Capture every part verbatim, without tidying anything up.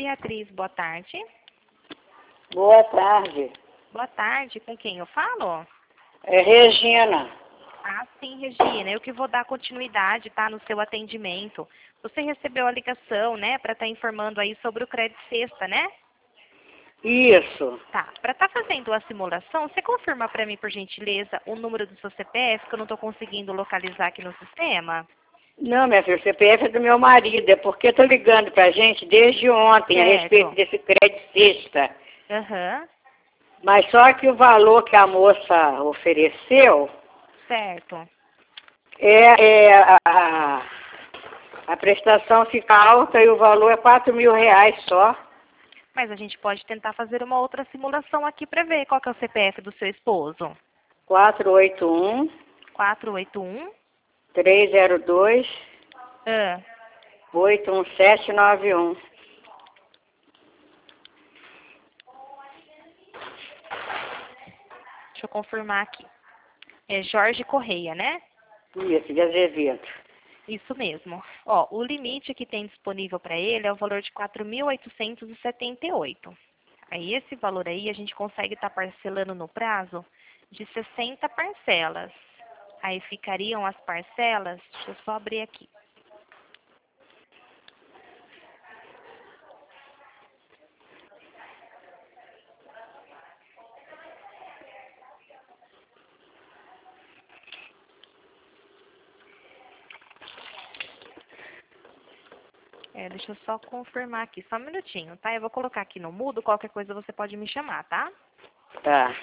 Beatriz, boa tarde. Boa tarde. Boa tarde, com quem eu falo? É Regina. Ah, sim, Regina, eu que vou dar continuidade, tá, no seu atendimento. Você recebeu a ligação, né, para estar informando aí sobre o crédito sexta, né? Isso. Tá, para estar fazendo a simulação, você confirma para mim, por gentileza, o número do seu C P F, que eu não estou conseguindo localizar aqui no sistema? Não, minha filha, o C P F é do meu marido, é porque eu tô ligando pra gente desde ontem a Certo. respeito desse crédito sexta. Aham, Mas só que o valor que a moça ofereceu certo. é, é a, a, a prestação fica alta e o valor é quatro mil reais só. Mas a gente pode tentar fazer uma outra simulação aqui para ver qual que é o C P F do seu esposo. quatro oito um, quatro oito um. três zero dois, Ah, oito um sete nove um. deixa eu confirmar aqui. É Jorge Correia, né? Isso, de Azevedo. Isso mesmo. Ó, o limite que tem disponível para ele é o valor de quatro mil oitocentos e setenta e oito. Aí esse valor aí a gente consegue estar parcelando no prazo de sessenta parcelas. Aí ficariam as parcelas, deixa eu só abrir aqui. É, deixa eu só confirmar aqui, só um minutinho, tá? Eu vou colocar aqui no mudo, qualquer coisa você pode me chamar, tá? Tá.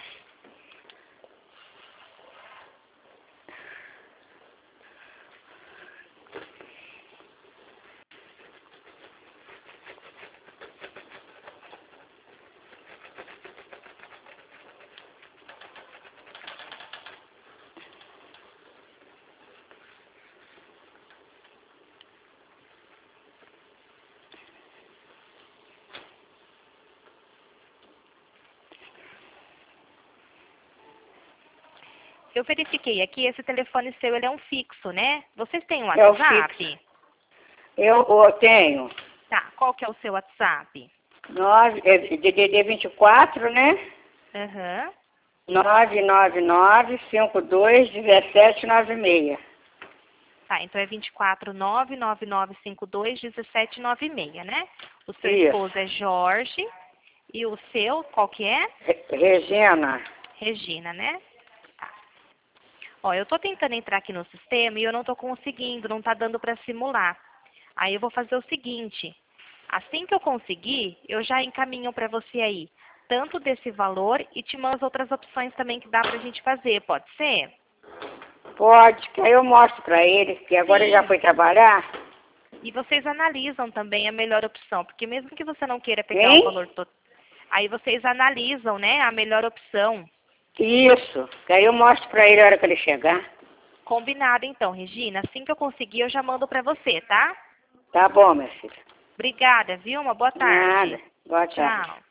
Eu verifiquei aqui, esse telefone seu, ele é um fixo, né? Vocês têm um É o WhatsApp? fixo. Eu, eu tenho Tá, qual que é o seu WhatsApp? nove, é, D D D vinte e quatro, né? Aham. nove nove nove, cinco dois, um sete nove seis. Tá, então é dois quatro nove nove nove cinco dois um sete nove seis, né? O seu Isso. esposo é Jorge e o seu, qual que é? Re- Regina. Regina, né? Tá. Ó, eu tô tentando entrar aqui no sistema e eu não tô conseguindo, não tá dando para simular. Aí eu vou fazer o seguinte, assim que eu conseguir, eu já encaminho para você aí, tanto desse valor e te mando as outras opções também que dá pra gente fazer, pode ser? Pode, que aí eu mostro pra ele, que agora ele já Sim. foi trabalhar. E vocês analisam também a melhor opção, porque mesmo que você não queira pegar o Quem? valor total, aí vocês analisam, né, a melhor opção. Isso, que aí eu mostro pra ele a hora que ele chegar. Combinado então, Regina. Assim que eu conseguir, eu já mando pra você, tá? Tá bom, minha filha. Obrigada, viu? Uma boa Nada. tarde. Boa tarde. Tchau.